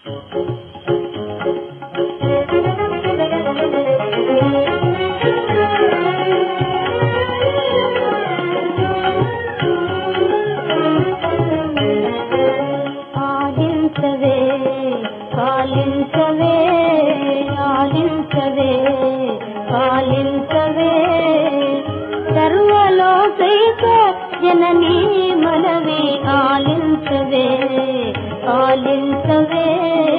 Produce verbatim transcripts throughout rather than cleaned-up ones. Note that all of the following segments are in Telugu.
ఆలించవే పాలించవే ఆలించవే పాలించవే సర్వలోకైక జననీ మనవి ఆలించవే ఆలించవే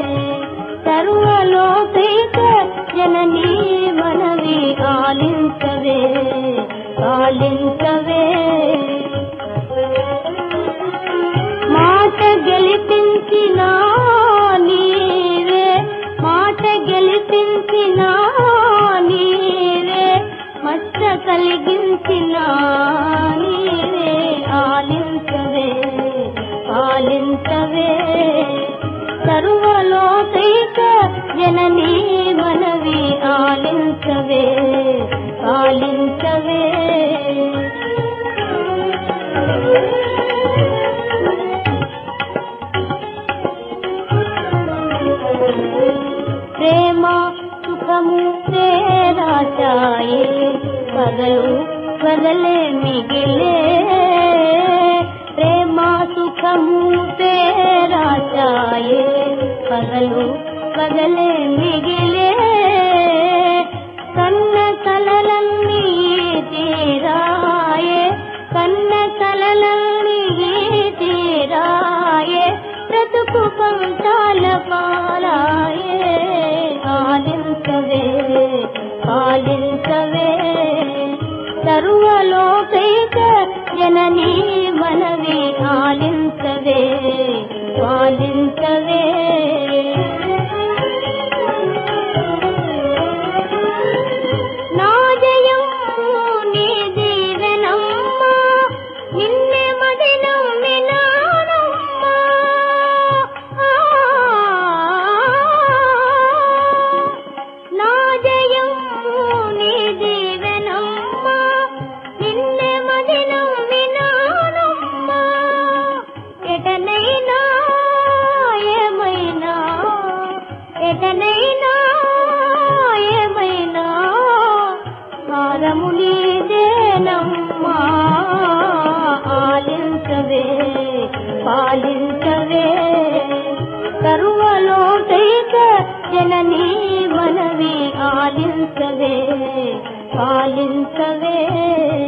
సర్వలోకైక జననీ మనవి ఆలించవే ఆలించవే మాట గెలిపించిన నీవే మాట గెలిపించిన నీవే మచ్చ కలిగించిన నీవే ఆలించవే ఆలించవే సర్వలోకైక జననీ మనవి ఆలించవే ఆలించవే ప్రేమ సుఖము తేరా చాయే పగలు పగలే మిగిలే ప్రేమ సుఖము తేరా చాయే పగలు పగలే మిగిలే కన్న కలలన్నీ తీరాయే కన్న కలలన్నీ తీరాయే బ్రతుకు పంతాల పారాయే ఆలించవే ఆలించవే సర్వలోకైక జననీ మనవి ఆలించవే ఆలించవే నా జయం నీ దీవెనమ్మా నిన్నే మదినం వినానమ్మా నా జయం నీ దీవెనమ్మా నిన్నే మదినం వినానమ్మా ఎటనైనా ఏమైనా ఎటనైనా ఏమైనా హారము నీదేనమ్మా ఆలించవే పాలించవే సర్వలోకైక జననీ మనవి ఆలించవే పాలించవే